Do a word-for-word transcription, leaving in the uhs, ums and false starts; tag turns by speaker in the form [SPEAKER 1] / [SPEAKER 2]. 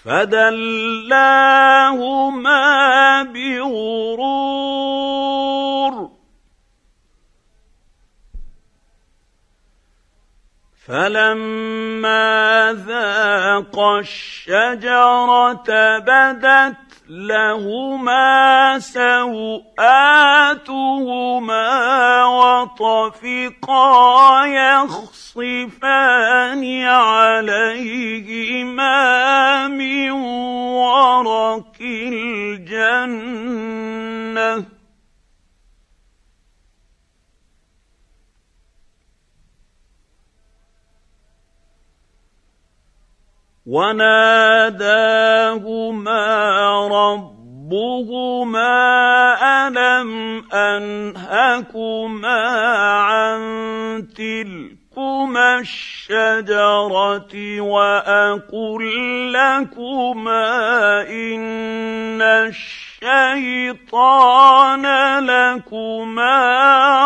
[SPEAKER 1] فدلاهما بغرور فلما ذاقا الشجرة بدت لهما سوآتهما وطفقا يخصفان عليهما من ورق الجنة وناداهما ربهما ألم أنهكما عن تلكما الشجرة وأقل لكما إن الشيطان لكما